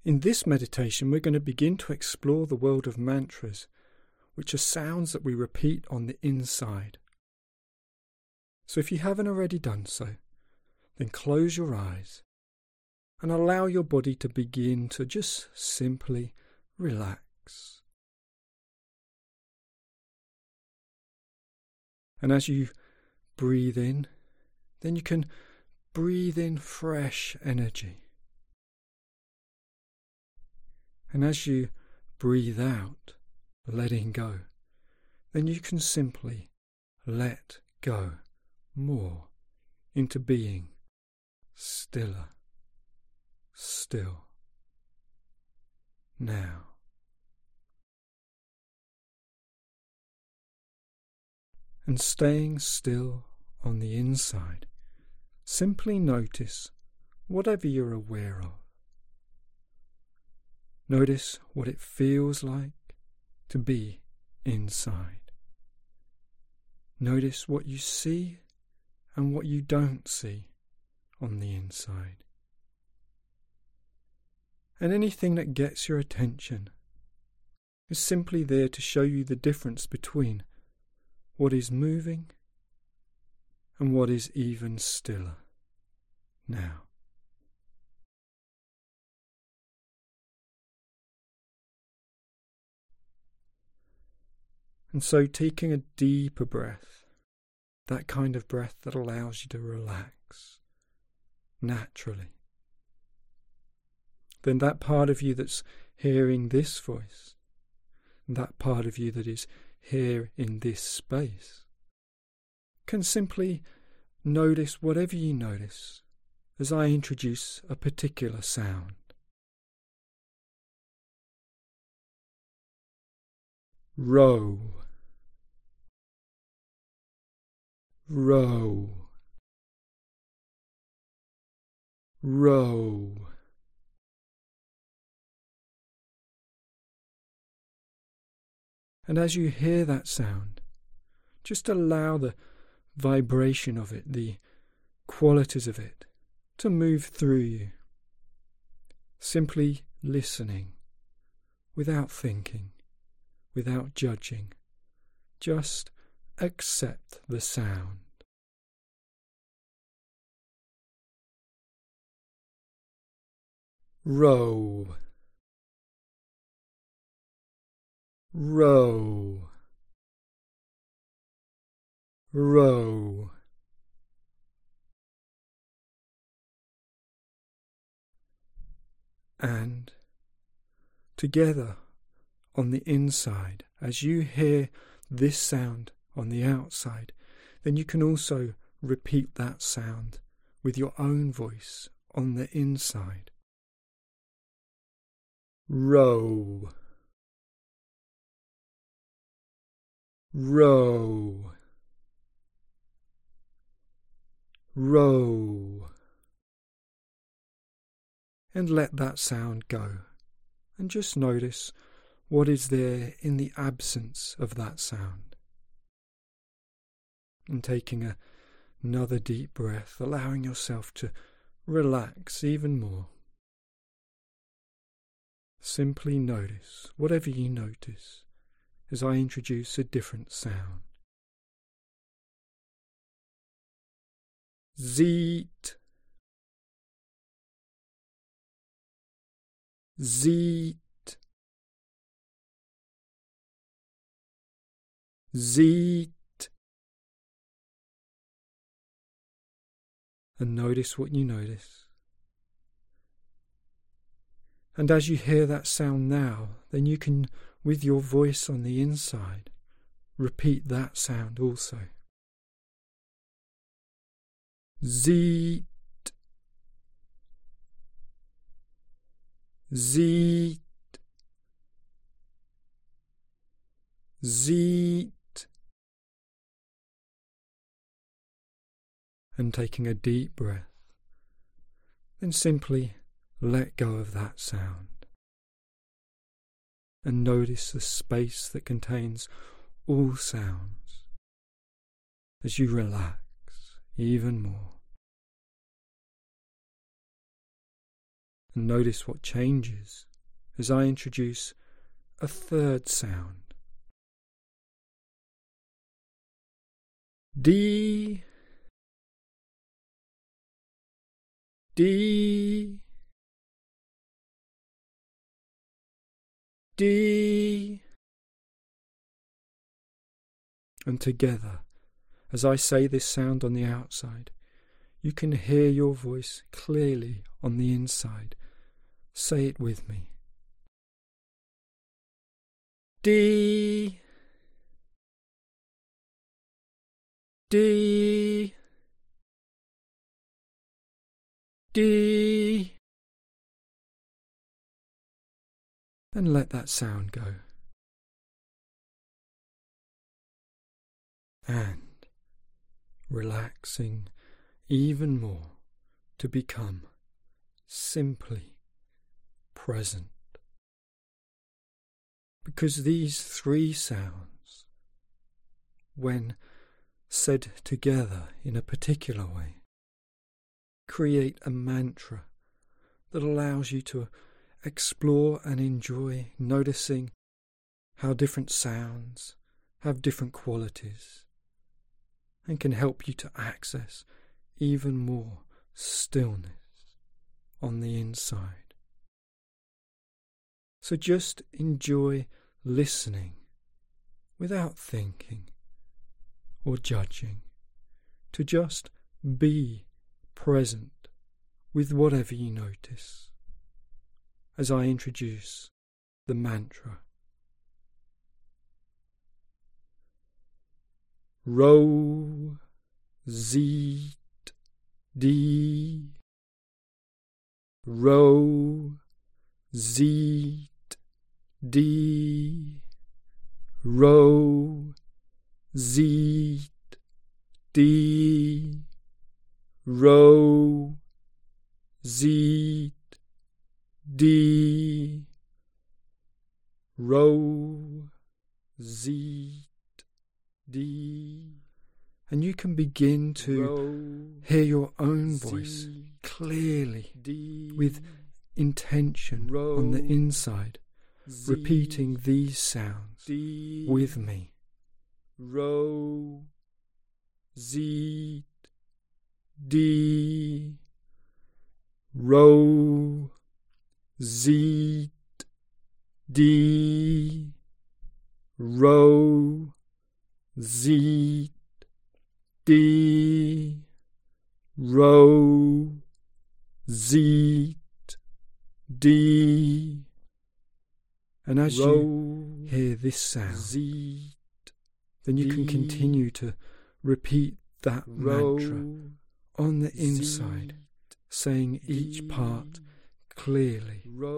In this meditation, we're going to begin to explore the world of mantras, which are sounds that we repeat on the inside. So if you haven't already done so, then close your eyes and allow your body to begin to just simply relax. And as you breathe in, then you can breathe in fresh energy. And as you breathe out, letting go, then you can simply let go more into being stiller, still, now. And staying still on the inside, simply notice whatever you're aware of. Notice what it feels like to be inside. Notice what you see and what you don't see on the inside. And anything that gets your attention is simply there to show you the difference between what is moving and what is even stiller now. And so taking a deeper breath, that kind of breath that allows you to relax naturally. Then that part of you that's hearing this voice, that part of you that is here in this space, can simply notice whatever you notice as I introduce a particular sound. Row, row, row. And as you hear that sound, just allow the vibration of it, the qualities of it, to move through you. Simply listening, without thinking, without judging. Just accept the sound. Row, row, row. And together on the inside, as you hear this sound on the outside, then you can also repeat that sound with your own voice on the inside. Row, row, row. And let that sound go, and just notice what is there in the absence of that sound. And taking another deep breath, allowing yourself to relax even more. Simply notice whatever you notice as I introduce a different sound. Zeet, zeet, zeet. And notice what you notice. And as you hear that sound now, then you can, with your voice on the inside, repeat that sound also. Zeet, zeet, zeet. And taking a deep breath, then simply let go of that sound and notice the space that contains all sounds as you relax even more. And notice what changes as I introduce a third sound. D, D, D. And together, as I say this sound on the outside, you can hear your voice clearly on the inside. Say it with me. D, D, D. And let that sound go. And relaxing even more to become simply present. Because these three sounds, when said together in a particular way, create a mantra that allows you to explore and enjoy noticing how different sounds have different qualities and can help you to access even more stillness on the inside. So just enjoy listening without thinking or judging, to just be present with whatever you notice as I introduce the mantra. Ro, Zit, D. Ro, Zit, D. Ro, Zit, D. Ro, Zit, D. Ro, Zit, D. And you can begin to hear your own voice clearly with intention on the inside, repeating these sounds with me. Ro, Zit, D. Ro, Zit, D. Ro, Zit, D. Ro, Zit, D. And as you hear this sound, then you can continue to repeat that mantra on the inside, saying each part clearly,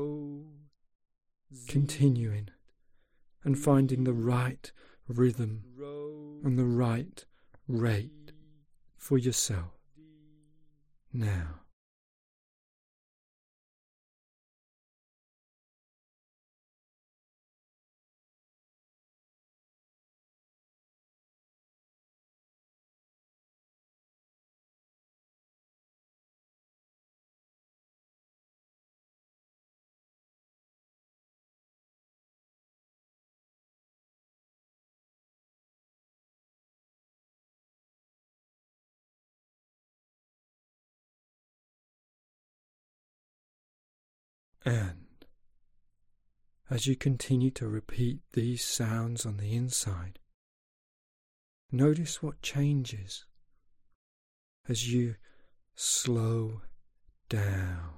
continuing and finding the right rhythm and the right rate for yourself. Now, and as you continue to repeat these sounds on the inside, notice what changes as you slow down.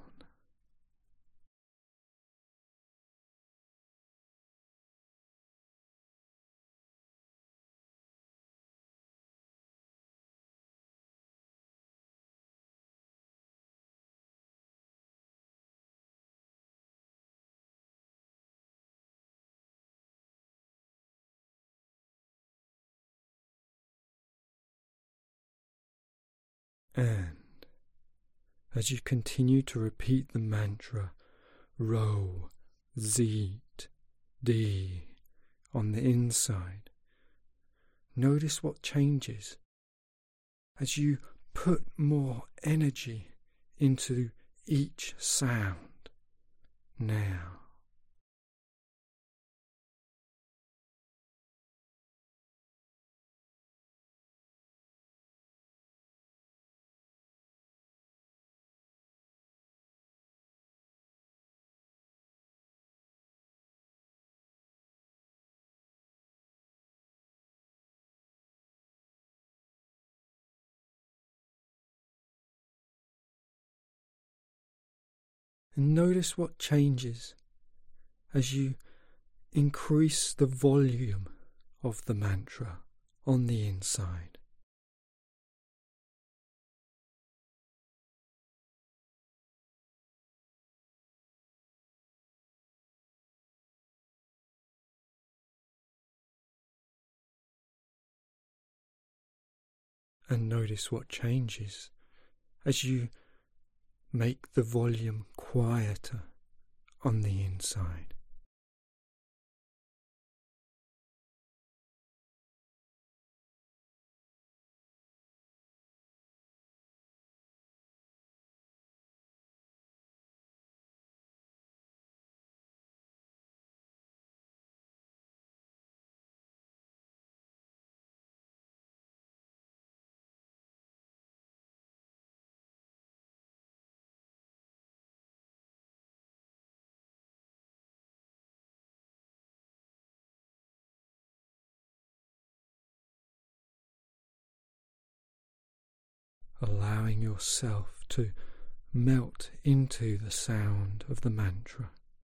And as you continue to repeat the mantra Ro, Zit, D on the inside, notice what changes as you put more energy into each sound. And notice what changes as you increase the volume of the mantra on the inside. And notice what changes as you make the volume quieter on the inside. Allowing yourself to melt into the sound of the mantra.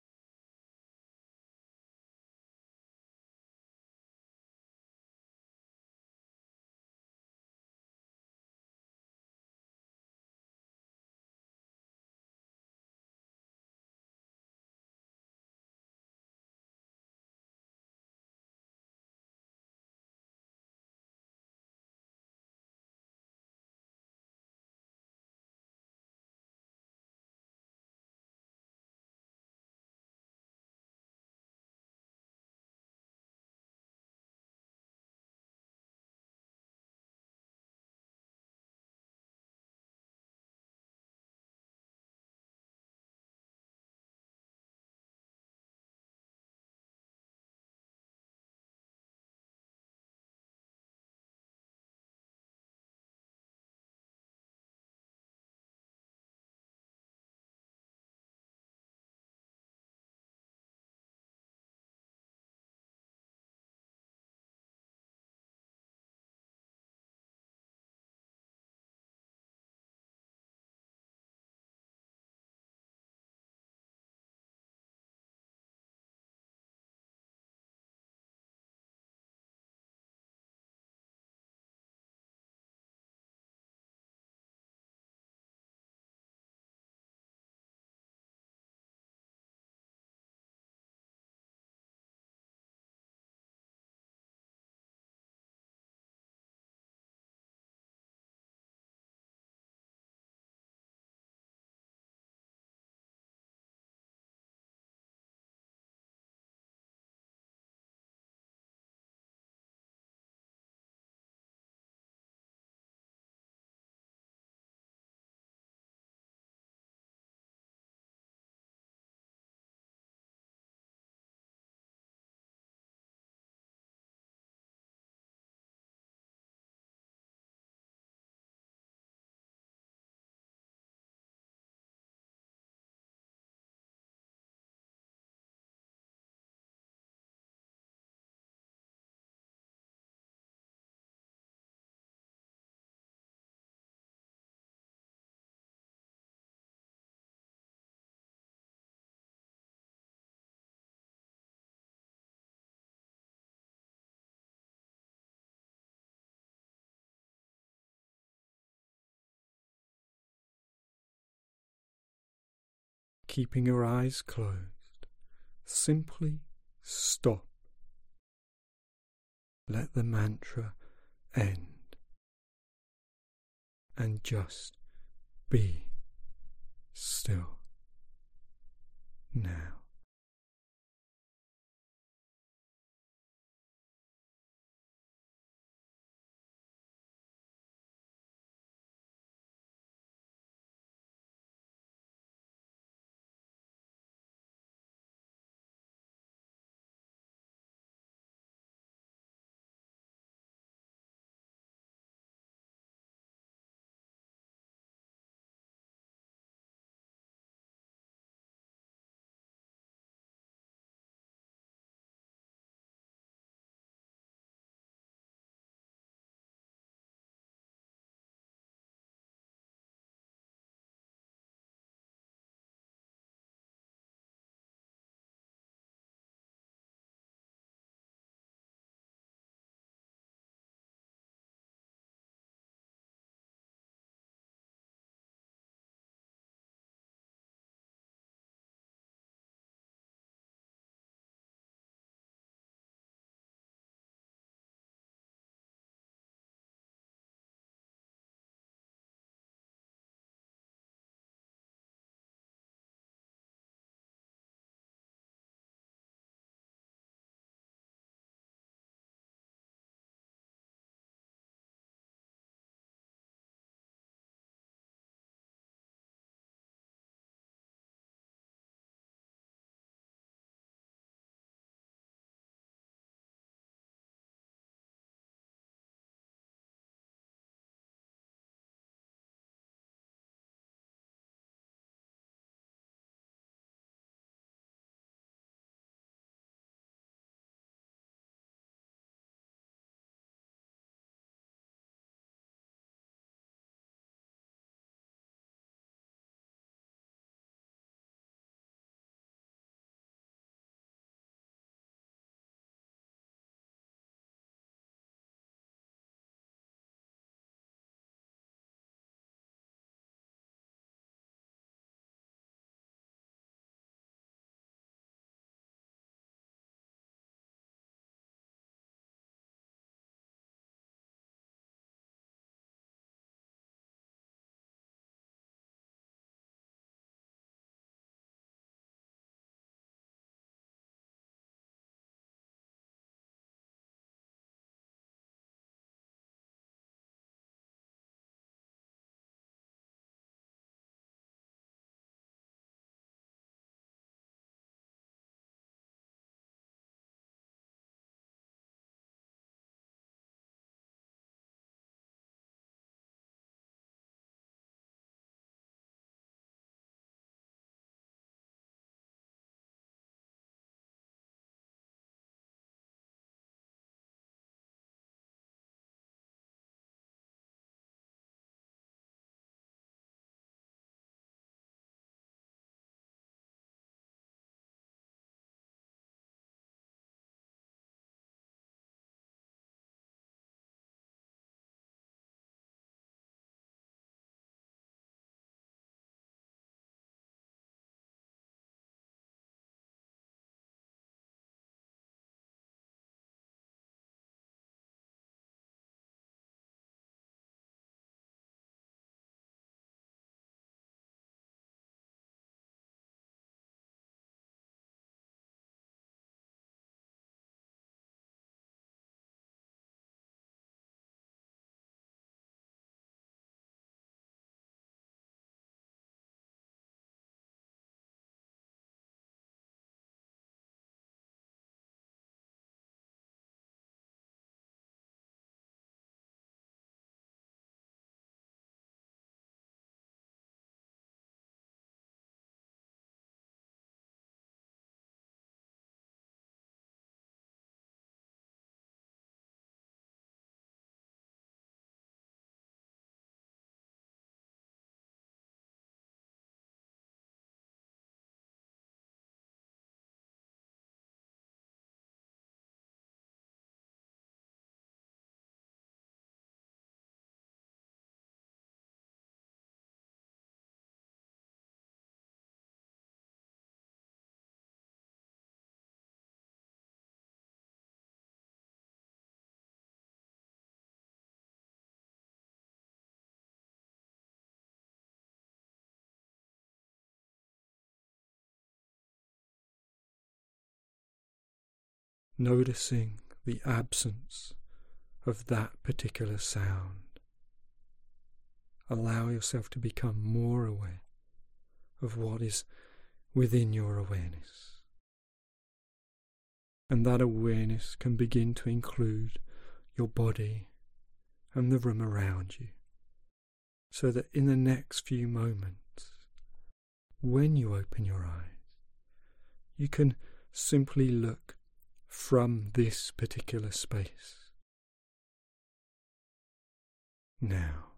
Keeping your eyes closed, simply stop. Let the mantra end and just be still now. noticing the absence of that particular sound. Allow yourself to become more aware of what is within your awareness. And that awareness can begin to include your body and the room around you, so that in the next few moments, when you open your eyes, you can simply look from this particular space. Now,